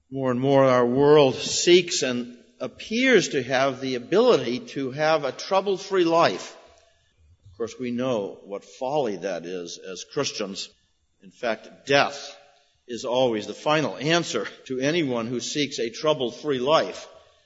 More and more our world seeks and appears to have the ability to have a trouble-free life. Of course, we know what folly that is as Christians. In fact, death is always the final answer to anyone who seeks a trouble-free life.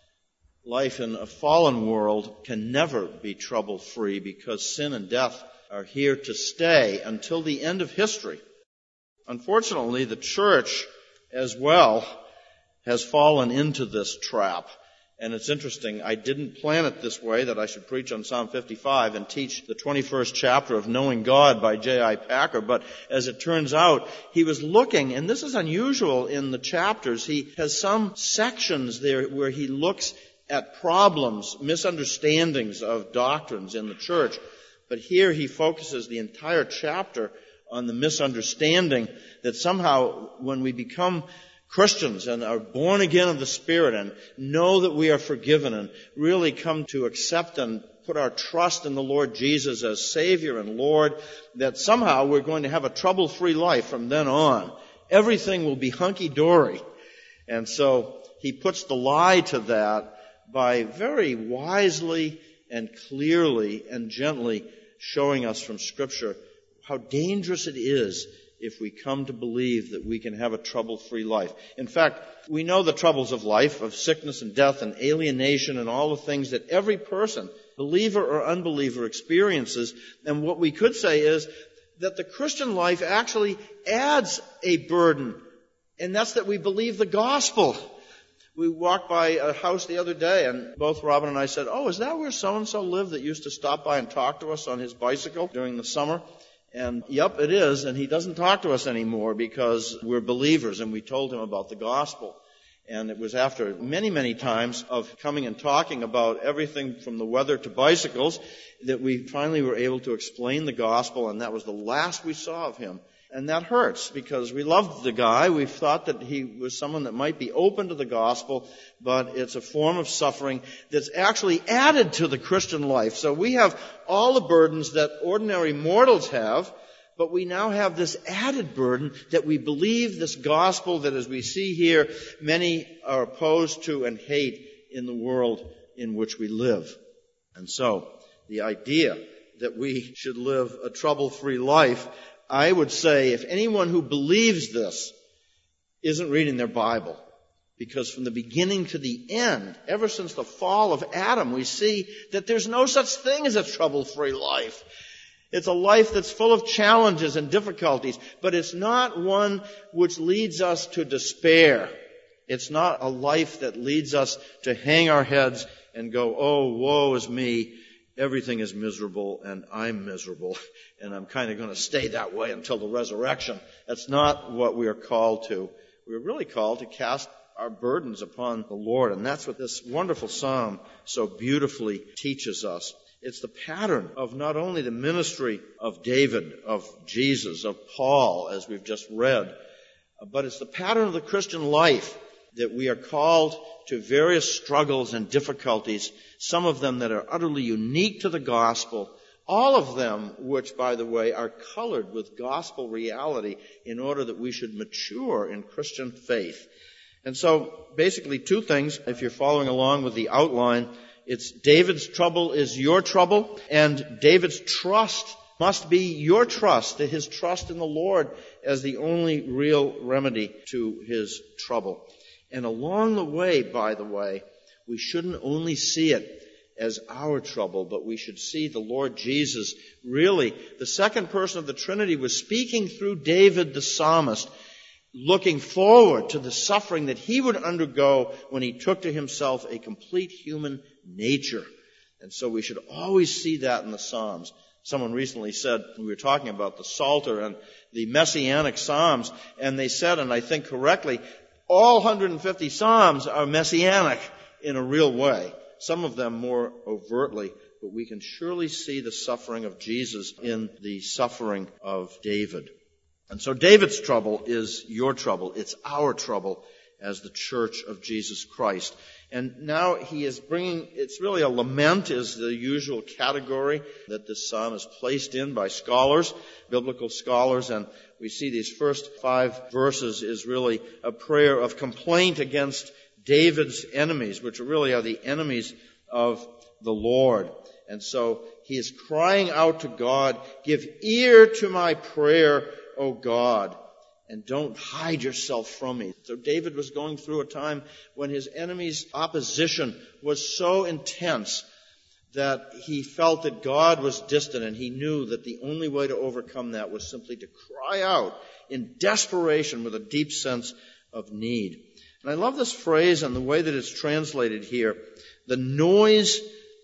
Life in a fallen world can never be trouble-free because sin and death are here to stay until the end of history. Unfortunately, the church as well has fallen into this trap. And it's interesting, I didn't plan it this way, that I should preach on Psalm 55 and teach the 21st chapter of Knowing God by J.I. Packer, but as it turns out, he was looking, and this is unusual in the chapters, he has some sections there where he looks at problems, misunderstandings of doctrines in the church, but here he focuses the entire chapter on the misunderstanding that somehow when we become Christians and are born again of the Spirit and know that we are forgiven and really come to accept and put our trust in the Lord Jesus as Savior and Lord, that somehow we're going to have a trouble-free life from then on. Everything will be hunky-dory. And so he puts the lie to that by very wisely and clearly and gently showing us from Scripture how dangerous it is if we come to believe that we can have a trouble-free life. In fact, we know the troubles of life, of sickness and death and alienation and all the things that every person, believer or unbeliever, experiences. And what we could say is that the Christian life actually adds a burden, and that's that we believe the gospel. We walked by a house the other day, and both Robin and I said, "Oh, is that where so-and-so lived that used to stop by and talk to us on his bicycle during the summer?" And yep, it is, and he doesn't talk to us anymore because we're believers, and we told him about the gospel. And it was after many, many times of coming and talking about everything from the weather to bicycles that we finally were able to explain the gospel, and that was the last we saw of him. And that hurts because we loved the guy. We thought that he was someone that might be open to the gospel, but it's a form of suffering that's actually added to the Christian life. So we have all the burdens that ordinary mortals have, but we now have this added burden that we believe this gospel that, as we see here, many are opposed to and hate in the world in which we live. And so the idea that we should live a trouble-free life, I would say if anyone who believes this isn't reading their Bible, because from the beginning to the end, ever since the fall of Adam, we see that there's no such thing as a trouble-free life. It's a life that's full of challenges and difficulties, but it's not one which leads us to despair. It's not a life that leads us to hang our heads and go, "Oh, woe is me. Everything is miserable, and I'm miserable, and I'm kind of going to stay that way until the resurrection." That's not what we are called to. We're really called to cast our burdens upon the Lord, and that's what this wonderful psalm so beautifully teaches us. It's the pattern of not only the ministry of David, of Jesus, of Paul, as we've just read, but it's the pattern of the Christian life that we are called to various struggles and difficulties, some of them that are utterly unique to the gospel, all of them which, by the way, are colored with gospel reality in order that we should mature in Christian faith. And so, basically, two things, if you're following along with the outline. It's David's trouble is your trouble, and David's trust must be your trust, his trust in the Lord as the only real remedy to his trouble. And along the way, by the way, we shouldn't only see it as our trouble, but we should see the Lord Jesus. Really, the second person of the Trinity was speaking through David the psalmist, looking forward to the suffering that he would undergo when he took to himself a complete human nature. And so we should always see that in the Psalms. Someone recently said, we were talking about the Psalter and the Messianic Psalms, and they said, and I think correctly, all 150 Psalms are Messianic in a real way. Some of them more overtly, but we can surely see the suffering of Jesus in the suffering of David. And so David's trouble is your trouble. It's our trouble. as the church of Jesus Christ. And now he is bringing, it's really a lament is the usual category that this psalm is placed in by scholars, biblical scholars, and we see these first 5 verses is really a prayer of complaint against David's enemies, which really are the enemies of the Lord. And so he is crying out to God, "Give ear to my prayer, O God, and don't hide yourself from me." So David was going through a time when his enemies' opposition was so intense that he felt that God was distant, and he knew that the only way to overcome that was simply to cry out in desperation with a deep sense of need. And I love this phrase and the way that it's translated here, the noise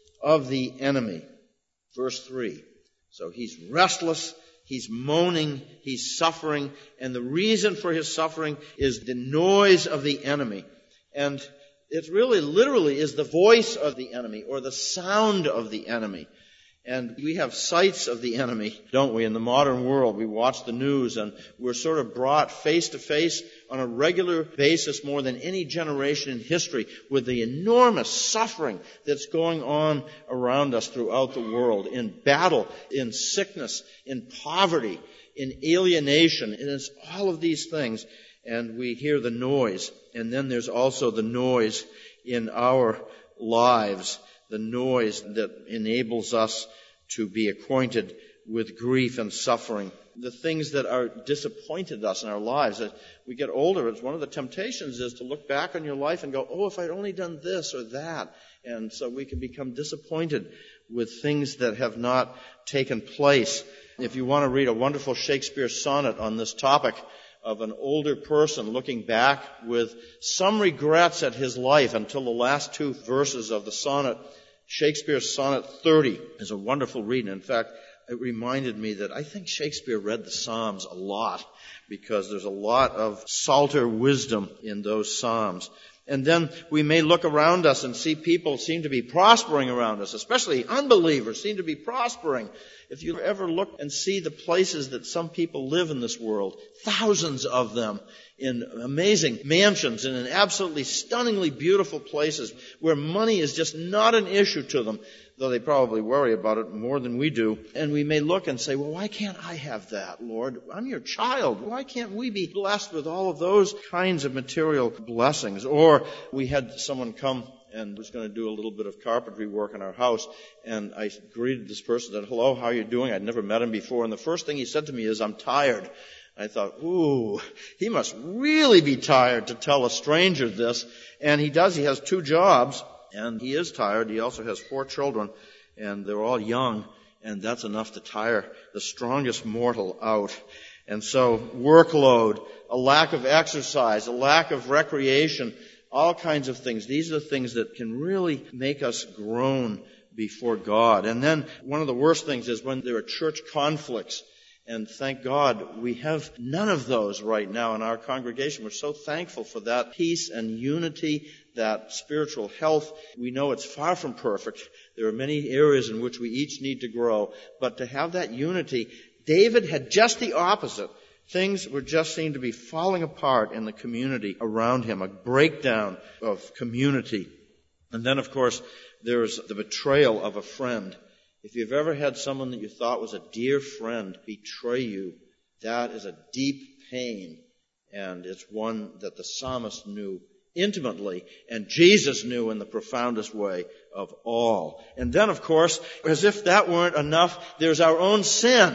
of the enemy. Verse 3. So he's restless, he's moaning, he's suffering, and the reason for his suffering is the noise of the enemy. And it really literally is the voice of the enemy or the sound of the enemy. And we have sights of the enemy, don't we? In the modern world, we watch the news and we're sort of brought face to face on a regular basis more than any generation in history with the enormous suffering that's going on around us throughout the world, in battle, in sickness, in poverty, in alienation. And it's all of these things. And we hear the noise. And then there's also the noise in our lives, the noise that enables us to be acquainted with grief and suffering. The things that are disappointed us in our lives. As we get older, it's one of the temptations is to look back on your life and go, "Oh, if I'd only done this or that." And so we can become disappointed with things that have not taken place. If you want to read a wonderful Shakespeare sonnet on this topic of an older person looking back with some regrets at his life until the last 2 verses of the sonnet, Shakespeare's Sonnet 30 is a wonderful read. In fact, it reminded me that I think Shakespeare read the Psalms a lot because there's a lot of Psalter wisdom in those Psalms. And then we may look around us and see people seem to be prospering around us, especially unbelievers seem to be prospering. If you ever look and see the places that some people live in this world, thousands of them in amazing mansions and in absolutely stunningly beautiful places where money is just not an issue to them, though they probably worry about it more than we do. And we may look and say, "Well, why can't I have that, Lord? I'm your child. Why can't we be blessed with all of those kinds of material blessings?" Or we had someone come and was going to do a little bit of carpentry work in our house, and I greeted this person and said, "Hello, how are you doing?" I'd never met him before, and the first thing he said to me is, "I'm tired." I thought, ooh, he must really be tired to tell a stranger this. And he does. He has 2 jobs, and he is tired. He also has 4 children, and they're all young, and that's enough to tire the strongest mortal out. And so workload, a lack of exercise, a lack of recreation, all kinds of things. These are the things that can really make us groan before God. And then one of the worst things is when there are church conflicts. And thank God we have none of those right now in our congregation. We're so thankful for that peace and unity, that spiritual health. We know it's far from perfect. There are many areas in which we each need to grow. But to have that unity, David had just the opposite. Things were just seemed to be falling apart in the community around him, a breakdown of community. And then, of course, there's the betrayal of a friend. If you've ever had someone that you thought was a dear friend betray you, that is a deep pain, and it's one that the psalmist knew intimately, and Jesus knew in the profoundest way of all. And then, of course, as if that weren't enough, there's our own sin.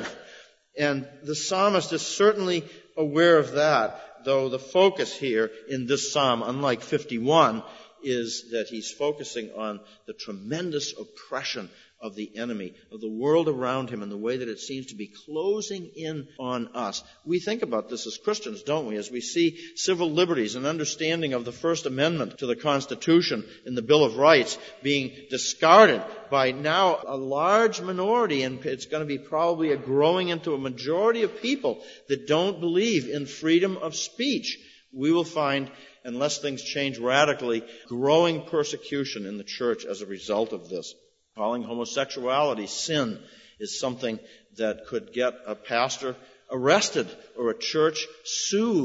And the psalmist is certainly aware of that, though the focus here in this psalm, unlike 51, is that he's focusing on the tremendous oppression of the enemy, of the world around him, and the way that it seems to be closing in on us. We think about this as Christians, don't we? As we see civil liberties and understanding of the First Amendment to the Constitution and the Bill of Rights being discarded by now a large minority, and it's going to be probably growing into a majority of people that don't believe in freedom of speech. We will find, unless things change radically, growing persecution in the church as a result of this. Calling homosexuality sin is something that could get a pastor arrested or a church sued.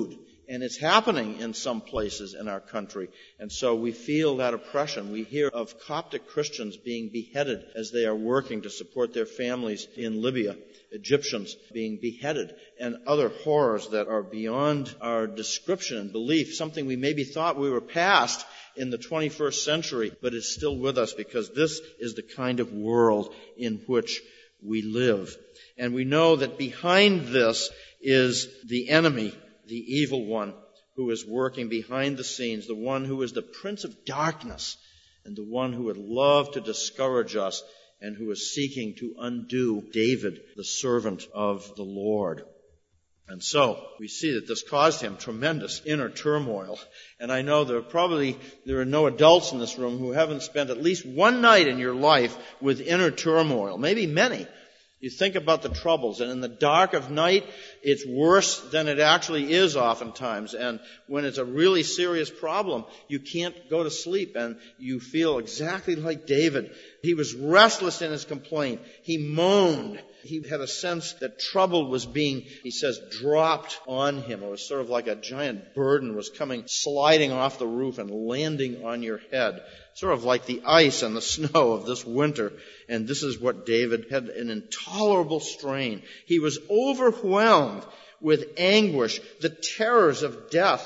And it's happening in some places in our country. And so we feel that oppression. We hear of Coptic Christians being beheaded as they are working to support their families in Libya. Egyptians being beheaded, and other horrors that are beyond our description and belief, something we maybe thought we were past in the 21st century, but it's still with us because this is the kind of world in which we live. And we know that behind this is the enemy, the evil one, who is working behind the scenes, the one who is the prince of darkness, and the one who would love to discourage us, and who is seeking to undo David, the servant of the Lord. And so we see that this caused him tremendous inner turmoil. And I know there are no adults in this room who haven't spent at least one night in your life with inner turmoil, maybe many. You think about the troubles, and in the dark of night, it's worse than it actually is oftentimes. And when it's a really serious problem, you can't go to sleep, and you feel exactly like David. He was restless in his complaint. He moaned. He had a sense that trouble was being, he says, dropped on him. It was sort of like a giant burden was coming, sliding off the roof and landing on your head. Sort of like the ice and the snow of this winter. And this is what David had, an intolerable strain. He was overwhelmed with anguish, the terrors of death.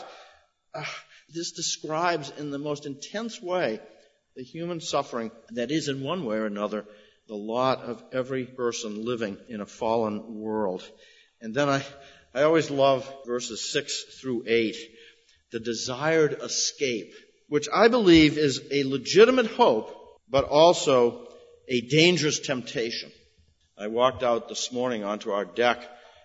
This describes in the most intense way the human suffering that is in one way or another the lot of every person living in a fallen world. And then I always love verses 6 through 8, the desired escape, which I believe is a legitimate hope, but also a dangerous temptation. I walked out this morning onto our deck,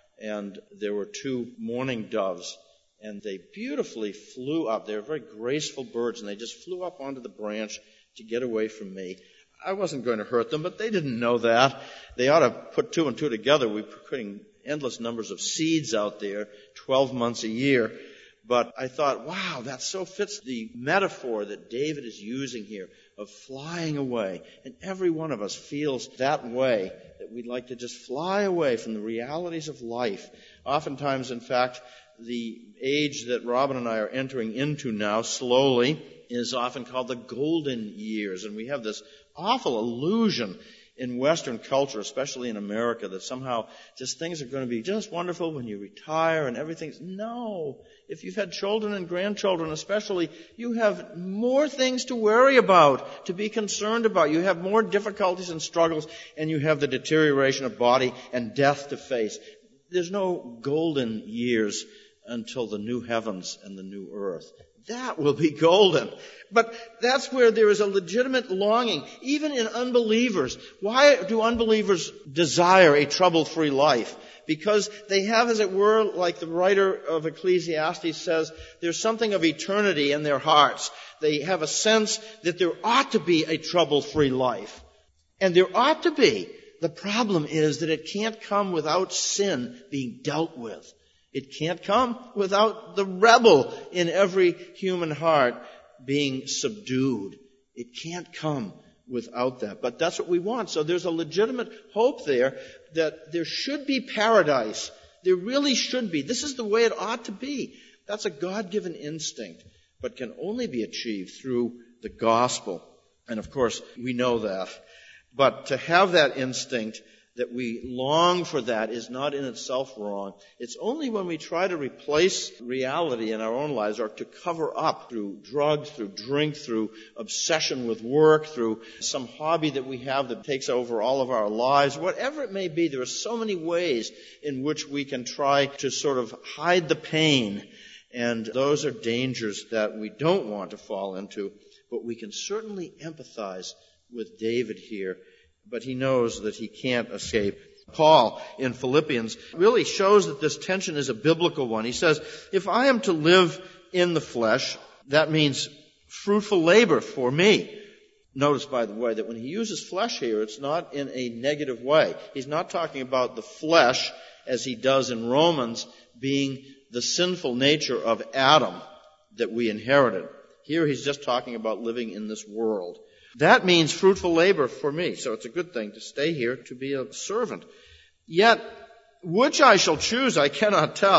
and there were 2 mourning doves, and they beautifully flew up. They were very graceful birds, and they just flew up onto the branch to get away from me. I wasn't going to hurt them, but they didn't know that. They ought to put 2 and 2 together. We're putting endless numbers of seeds out there, 12 months a year. But I thought, wow, that so fits the metaphor that David is using here of flying away. And every one of us feels that way, that we'd like to just fly away from the realities of life. Oftentimes, in fact, the age that Robin and I are entering into now, slowly, is often called the golden years. And we have this awful illusion in Western culture, especially in America, that somehow just things are going to be just wonderful when you retire and everything's... No. If you've had children and grandchildren especially, you have more things to worry about, to be concerned about. You have more difficulties and struggles, and you have the deterioration of body and death to face. There's no golden years until the new heavens and the new earth. That will be golden. But that's where there is a legitimate longing, even in unbelievers. Why do unbelievers desire a trouble-free life? Because they have, as it were, like the writer of Ecclesiastes says, there's something of eternity in their hearts. They have a sense that there ought to be a trouble-free life. And there ought to be. The problem is that it can't come without sin being dealt with. It can't come without the rebel in every human heart being subdued. It can't come without that. But that's what we want. So there's a legitimate hope there that there should be paradise. There really should be. This is the way it ought to be. That's a God-given instinct, but can only be achieved through the gospel. And of course, we know that. But to have that instinct, that we long for that, is not in itself wrong. It's only when we try to replace reality in our own lives, or to cover up through drugs, through drink, through obsession with work, through some hobby that we have that takes over all of our lives, whatever it may be. There are so many ways in which we can try to sort of hide the pain, and those are dangers that we don't want to fall into. But we can certainly empathize with David here, but he knows that he can't escape. Paul in Philippians really shows that this tension is a biblical one. He says, if I am to live in the flesh, that means fruitful labor for me. Notice, by the way, that when he uses flesh here, it's not in a negative way. He's not talking about the flesh, as he does in Romans, being the sinful nature of Adam that we inherited. Here he's just talking about living in this world. That means fruitful labor for me. So it's a good thing to stay here, to be a servant. Yet, which I shall choose, I cannot tell.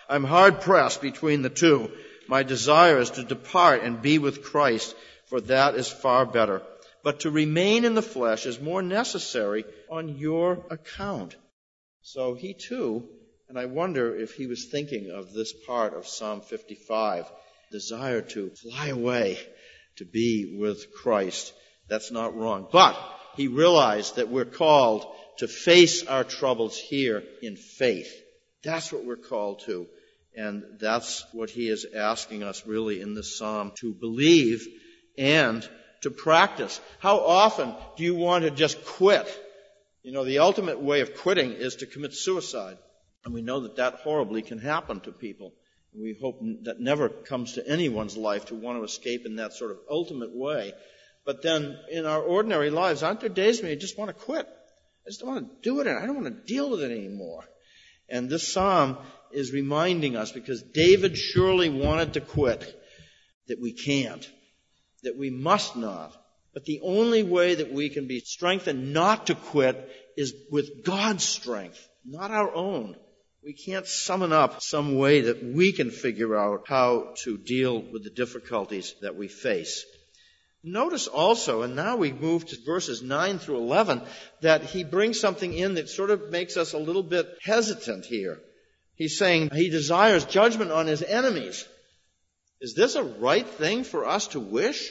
I'm hard pressed between the two. My desire is to depart and be with Christ, for that is far better. But to remain in the flesh is more necessary on your account. So he too, and I wonder if he was thinking of this part of Psalm 55, desire to fly away, to be with Christ. That's not wrong. But he realized that we're called to face our troubles here in faith. That's what we're called to. And that's what he is asking us really in this psalm, to believe and to practice. How often do you want to just quit? You know, the ultimate way of quitting is to commit suicide. And we know that that horribly can happen to people. We hope that never comes to anyone's life to want to escape in that sort of ultimate way. But then in our ordinary lives, aren't there days when you just want to quit? I just don't want to do it, and I don't want to deal with it anymore. And this psalm is reminding us, because David surely wanted to quit, that we can't, that we must not. But the only way that we can be strengthened not to quit is with God's strength, not our own. We can't summon up some way that we can figure out how to deal with the difficulties that we face. Notice also, and now we move to verses 9 through 11, that he brings something in that sort of makes us a little bit hesitant here. He's saying he desires judgment on his enemies. Is this a right thing for us to wish?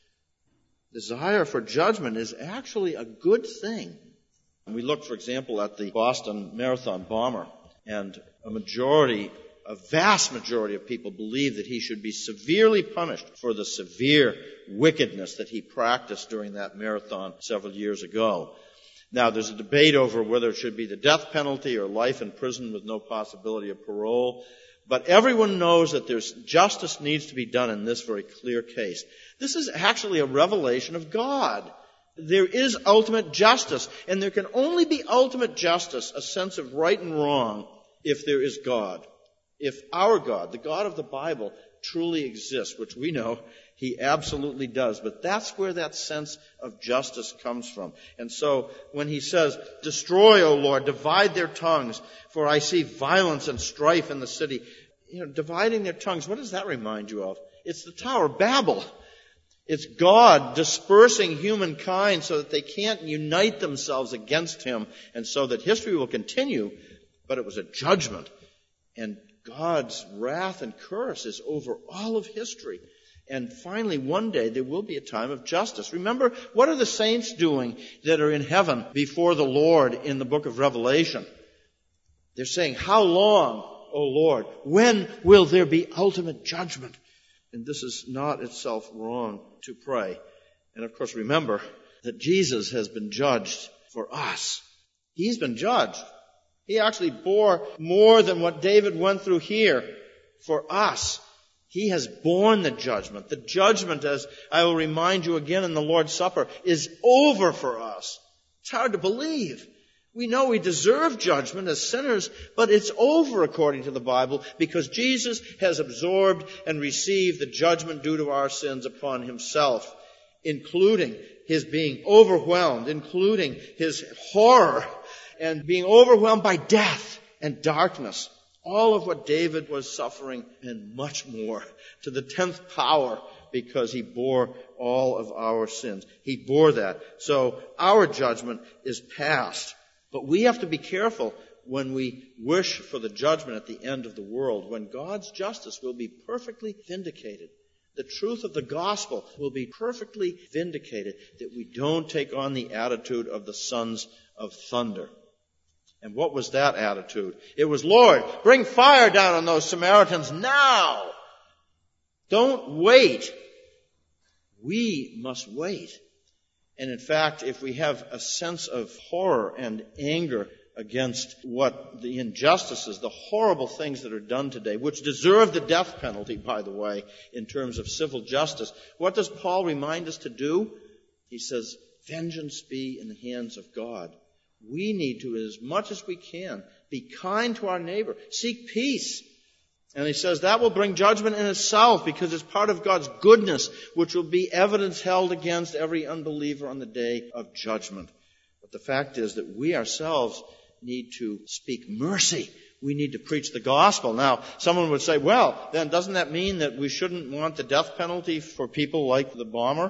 Desire for judgment is actually a good thing. We look, for example, at the Boston Marathon bomber, and a vast majority of people believe that he should be severely punished for the severe wickedness that he practiced during that marathon several years ago. Now, there's a debate over whether it should be the death penalty or life in prison with no possibility of parole. But everyone knows that justice needs to be done in this very clear case. This is actually a revelation of God. There is ultimate justice, and there can only be ultimate justice, a sense of right and wrong, if there is God. If our God, the God of the Bible, truly exists, which we know he absolutely does. But that's where that sense of justice comes from. And so when he says, destroy, O Lord, divide their tongues, for I see violence and strife in the city. Dividing their tongues, what does that remind you of? It's the Tower of Babel. It's God dispersing humankind so that they can't unite themselves against him, and so that history will continue. But it was a judgment. And God's wrath and curse is over all of history. And finally, one day, there will be a time of justice. Remember, what are the saints doing that are in heaven before the Lord in the book of Revelation? They're saying, how long, O Lord? When will there be ultimate judgment? And this is not itself wrong to pray. And of course, remember that Jesus has been judged for us. He's been judged. He actually bore more than what David went through here for us. He has borne the judgment. The judgment, as I will remind you again in the Lord's Supper, is over for us. It's hard to believe. We know we deserve judgment as sinners, but it's over according to the Bible because Jesus has absorbed and received the judgment due to our sins upon himself, including his being overwhelmed, including his horror and being overwhelmed by death and darkness. All of what David was suffering and much more to the 10th power because he bore all of our sins. He bore that. So our judgment is past. But we have to be careful when we wish for the judgment at the end of the world, when God's justice will be perfectly vindicated. The truth of the gospel will be perfectly vindicated, that we don't take on the attitude of the sons of thunder. And what was that attitude? It was, Lord, bring fire down on those Samaritans now. Don't wait. We must wait. And in fact, if we have a sense of horror and anger against what the injustices, the horrible things that are done today, which deserve the death penalty, by the way, in terms of civil justice, what does Paul remind us to do? He says, vengeance be in the hands of God. We need to, as much as we can, be kind to our neighbor. Seek peace. And he says that will bring judgment in itself because it's part of God's goodness, which will be evidence held against every unbeliever on the day of judgment. But the fact is that we ourselves need to speak mercy we need to preach the gospel. Now, someone would say, well, then doesn't that mean that we shouldn't want the death penalty for people like the bomber?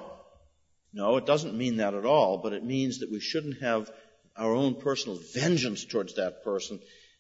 No, it doesn't mean that at all, but it means that we shouldn't have our own personal vengeance towards that person.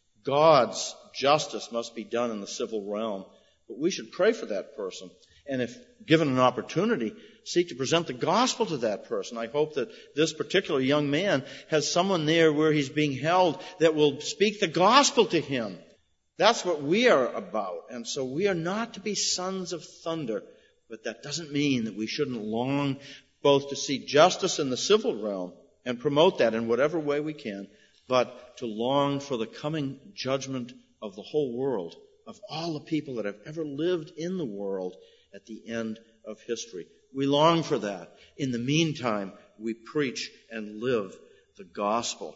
God's justice must be done in the civil realm, but we should pray for that person. And if given an opportunity, seek to present the gospel to that person. I hope that this particular young man has someone there where he's being held that will speak the gospel to him. That's what we are about. And so we are not to be sons of thunder, but that doesn't mean that we shouldn't long both to see justice in the civil realm and promote that in whatever way we can, but to long for the coming judgment of the whole world, of all the people that have ever lived in the world at the end of history. We long for that. In the meantime, we preach and live the gospel.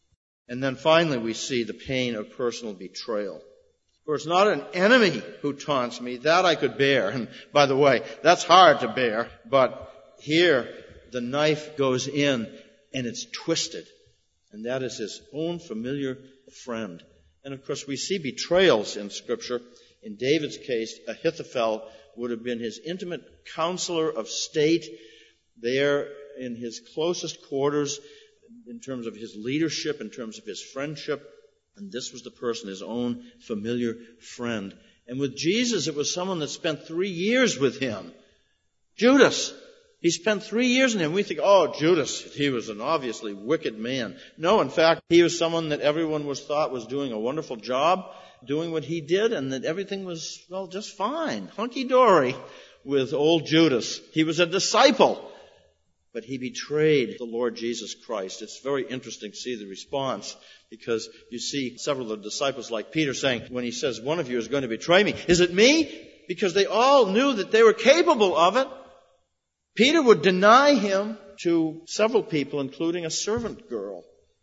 And then finally, we see the pain of personal betrayal. For it's not an enemy who taunts me, that I could bear. And by the way, that's hard to bear, but here the knife goes in and it's twisted. And that is his own familiar friend. And of course, we see betrayals in Scripture. In David's case, Ahithophel would have been his intimate counselor of state, there in his closest quarters in terms of his leadership, in terms of his friendship. And this was the person, his own familiar friend. And with Jesus, it was someone that spent 3 years with him. Judas. He spent 3 years in him. We think, oh, Judas, he was an obviously wicked man. No, in fact, he was someone that everyone thought was doing a wonderful job, doing what he did, and that everything was, well, just fine, hunky-dory with old Judas. He was a disciple, but he betrayed the Lord Jesus Christ. It's very interesting to see the response, because you see several of the disciples like Peter saying, when he says, one of you is going to betray me, is it me? Because they all knew that they were capable of it. Peter would deny him to several people, including a servant girl.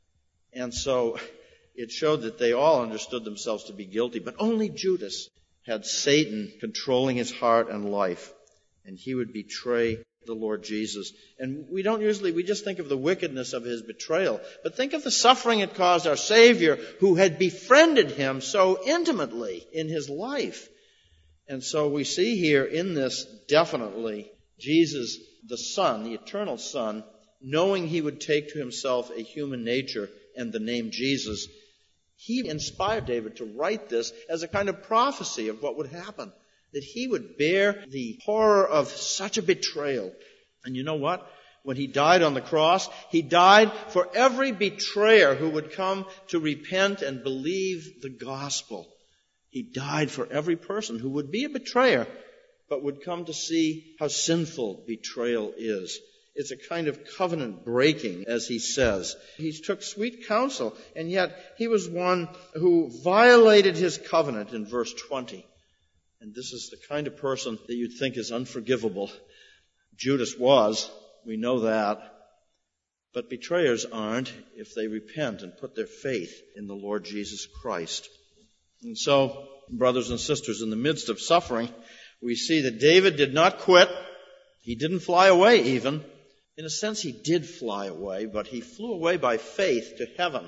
And so it showed that they all understood themselves to be guilty. But only Judas had Satan controlling his heart and life. And he would betray the Lord Jesus. And we just think of the wickedness of his betrayal. But think of the suffering it caused our Savior, who had befriended him so intimately in his life. And so we see here in this definitely Jesus, the Son, the eternal Son, knowing he would take to himself a human nature and the name Jesus, he inspired David to write this as a kind of prophecy of what would happen, that he would bear the horror of such a betrayal. And you know what? When he died on the cross, he died for every betrayer who would come to repent and believe the gospel. He died for every person who would be a betrayer, but would come to see how sinful betrayal is. It's a kind of covenant breaking, as he says. He took sweet counsel, and yet he was one who violated his covenant in verse 20. And this is the kind of person that you'd think is unforgivable. Judas was, we know that. But betrayers aren't if they repent and put their faith in the Lord Jesus Christ. And so, brothers and sisters, in the midst of suffering, we see that David did not quit. He didn't fly away even. In a sense, he did fly away, but he flew away by faith to heaven.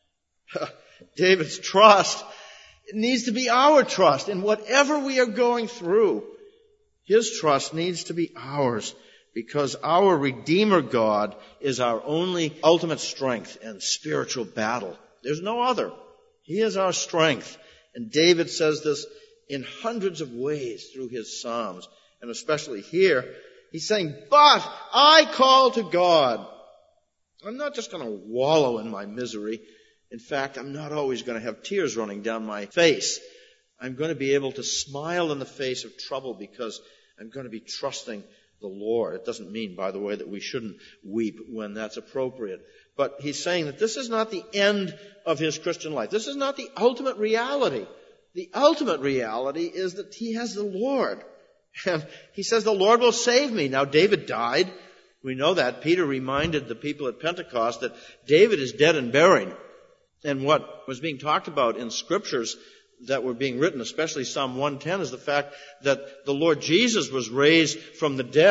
David's trust, it needs to be our trust in whatever we are going through. His trust needs to be ours, because our Redeemer God is our only ultimate strength and spiritual battle. There's no other. He is our strength. And David says this in hundreds of ways through his Psalms, and especially here. He's saying, but I call to God. I'm not just going to wallow in my misery. In fact, I'm not always going to have tears running down my face. I'm going to be able to smile in the face of trouble because I'm going to be trusting the Lord. It doesn't mean, by the way, that we shouldn't weep when that's appropriate. But he's saying that this is not the end of his Christian life. This is not the ultimate reality. The ultimate reality is that he has the Lord. And he says, the Lord will save me. Now, David died. We know that. Peter reminded the people at Pentecost that David is dead and buried. And what was being talked about in scriptures that were being written, especially Psalm 110, is the fact that the Lord Jesus was raised from the dead.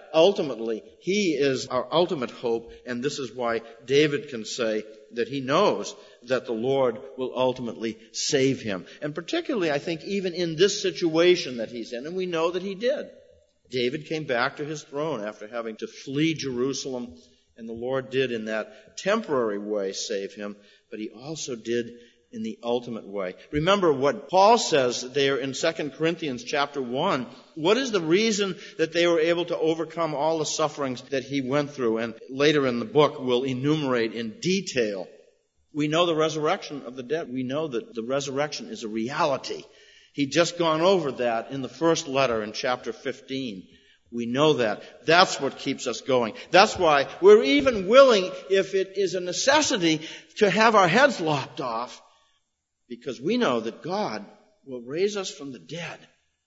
ultimately, he is our ultimate hope, and this is why David can say that he knows that the Lord will ultimately save him. And particularly, I think, even in this situation that he's in, and we know that he did. David came back to his throne after having to flee Jerusalem, and the Lord did in that temporary way save him, but he also did in the ultimate way. Remember what Paul says there in 2 Corinthians chapter 1. What is the reason that they were able to overcome all the sufferings that he went through? And later in the book we'll enumerate in detail. We know the resurrection of the dead. We know that the resurrection is a reality. He'd just gone over that in the first letter in chapter 15. We know that. That's what keeps us going. That's why we're even willing, if it is a necessity, to have our heads lopped off, because we know that God will raise us from the dead.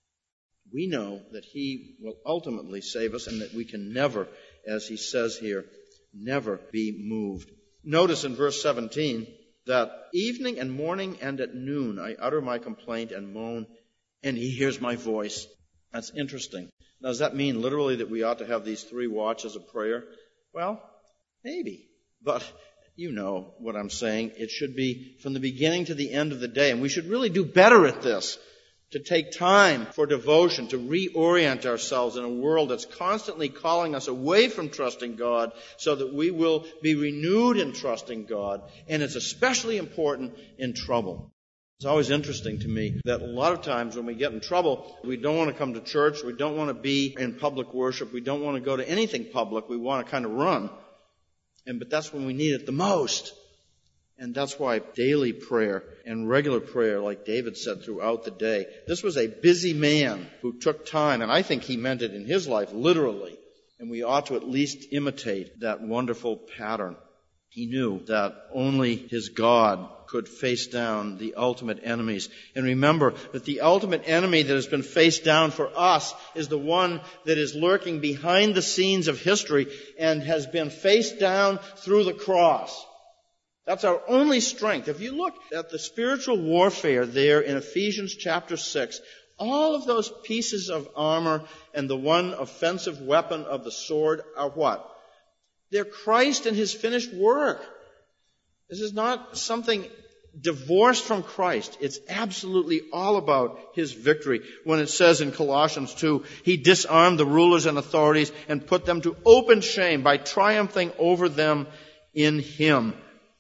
We know that he will ultimately save us and that we can never, as he says here, never be moved. Notice in verse 17 that evening and morning and at noon I utter my complaint and moan, and he hears my voice. That's interesting. Now, does that mean literally that we ought to have these 3 watches of prayer? Well, maybe. But you know what I'm saying. It should be from the beginning to the end of the day. And we should really do better at this, to take time for devotion, to reorient ourselves in a world that's constantly calling us away from trusting God so that we will be renewed in trusting God. And it's especially important in trouble. It's always interesting to me that a lot of times when we get in trouble, we don't want to come to church, we don't want to be in public worship, we don't want to go to anything public, we want to kind of run. But that's when we need it the most. And that's why daily prayer and regular prayer, like David said, throughout the day. This was a busy man who took time, and I think he meant it in his life literally. And we ought to at least imitate that wonderful pattern. He knew that only his God could face down the ultimate enemies. And remember that the ultimate enemy that has been faced down for us is the one that is lurking behind the scenes of history and has been faced down through the cross. That's our only strength. If you look at the spiritual warfare there in Ephesians chapter 6, all of those pieces of armor and the one offensive weapon of the sword are what? They're Christ and his finished work. This is not something divorced from Christ. It's absolutely all about his victory. When it says in Colossians 2, he disarmed the rulers and authorities and put them to open shame by triumphing over them in him.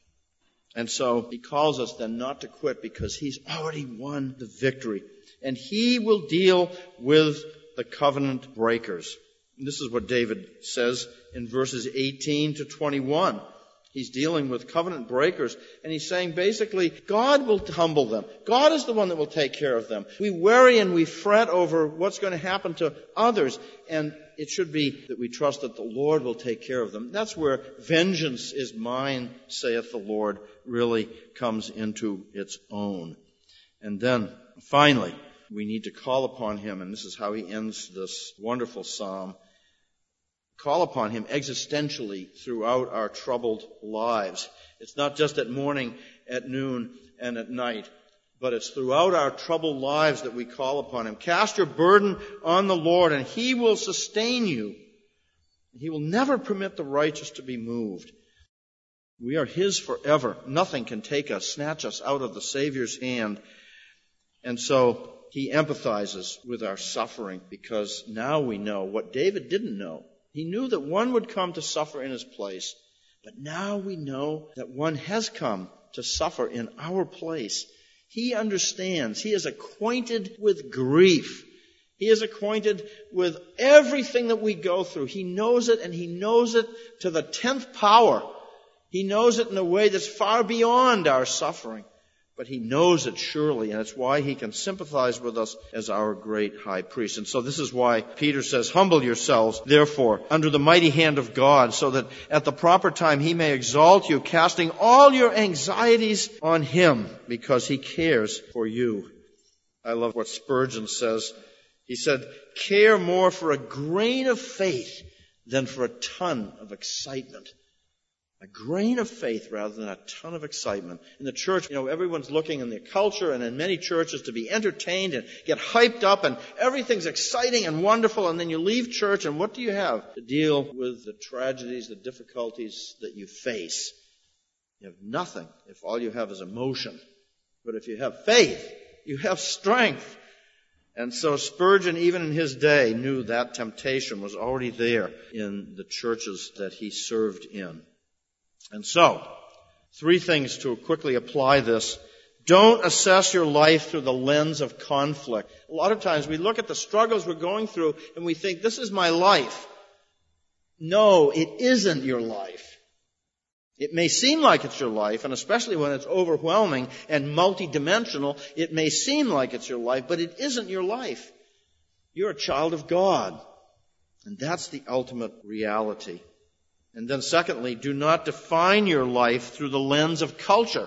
And so he calls us then not to quit because he's already won the victory. And he will deal with the covenant breakers. And this is what David says in verses 18 to 21. He's dealing with covenant breakers, and he's saying basically, God will humble them. God is the one that will take care of them. We worry and we fret over what's going to happen to others, and it should be that we trust that the Lord will take care of them. That's where vengeance is mine, saith the Lord, really comes into its own. And then, finally, we need to call upon him, and this is how he ends this wonderful psalm. Call upon him existentially throughout our troubled lives. It's not just at morning, at noon, and at night, but it's throughout our troubled lives that we call upon him. Cast your burden on the Lord, and he will sustain you. He will never permit the righteous to be moved. We are his forever. Nothing can take us, snatch us out of the Savior's hand. And so he empathizes with our suffering, because now we know what David didn't know. He knew that one would come to suffer in his place, but now we know that one has come to suffer in our place. He understands. He is acquainted with grief. He is acquainted with everything that we go through. He knows it, and he knows it to the 10th power. He knows it in a way that's far beyond our suffering. But he knows it surely, and it's why he can sympathize with us as our great high priest. And so this is why Peter says, humble yourselves, therefore, under the mighty hand of God, so that at the proper time he may exalt you, casting all your anxieties on him, because he cares for you. I love what Spurgeon says. He said, care more for a grain of faith than for a ton of excitement. A grain of faith rather than a ton of excitement. In the church, everyone's looking in the culture and in many churches to be entertained and get hyped up and everything's exciting and wonderful, and then you leave church and what do you have to deal with the tragedies, the difficulties that you face? You have nothing if all you have is emotion. But if you have faith, you have strength. And so Spurgeon, even in his day, knew that temptation was already there in the churches that he served in. And so, 3 things to quickly apply this. Don't assess your life through the lens of conflict. A lot of times we look at the struggles we're going through and we think, this is my life. No, it isn't your life. It may seem like it's your life, and especially when it's overwhelming and multidimensional, it may seem like it's your life, but it isn't your life. You're a child of God. And that's the ultimate reality. And then secondly, do not define your life through the lens of culture.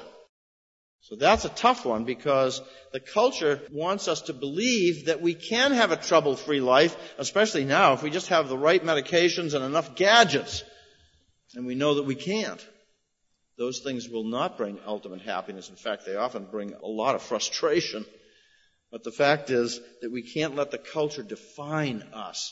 So that's a tough one because the culture wants us to believe that we can have a trouble-free life, especially now if we just have the right medications and enough gadgets. And we know that we can't. Those things will not bring ultimate happiness. In fact, they often bring a lot of frustration. But the fact is that we can't let the culture define us.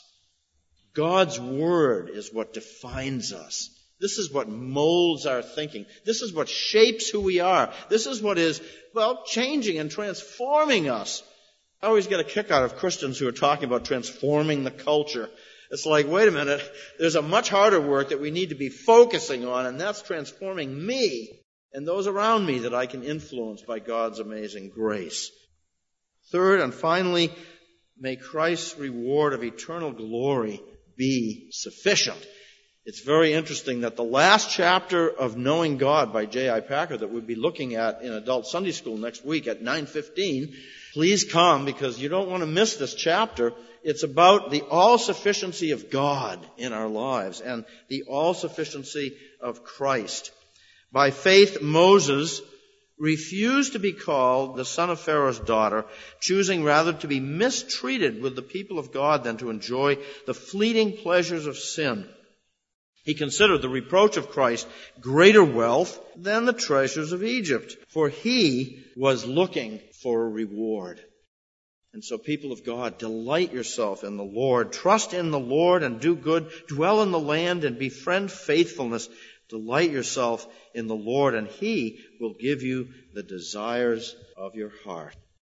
God's Word is what defines us. This is what molds our thinking. This is what shapes who we are. This is what is, changing and transforming us. I always get a kick out of Christians who are talking about transforming the culture. It's like, wait a minute, there's a much harder work that we need to be focusing on, and that's transforming me and those around me that I can influence by God's amazing grace. Third and finally, may Christ's reward of eternal glory be sufficient. It's very interesting that the last chapter of Knowing God by J.I. Packer that we'll be looking at in Adult Sunday School next week at 9:15, please come because you don't want to miss this chapter. It's about the all-sufficiency of God in our lives and the all-sufficiency of Christ. By faith, Moses refused to be called the son of Pharaoh's daughter, choosing rather to be mistreated with the people of God than to enjoy the fleeting pleasures of sin. He considered the reproach of Christ greater wealth than the treasures of Egypt, for he was looking for a reward. And so, people of God, delight yourself in the Lord. Trust in the Lord and do good. Dwell in the land and befriend faithfulness. Delight yourself in the Lord, and He will give you the desires of your heart.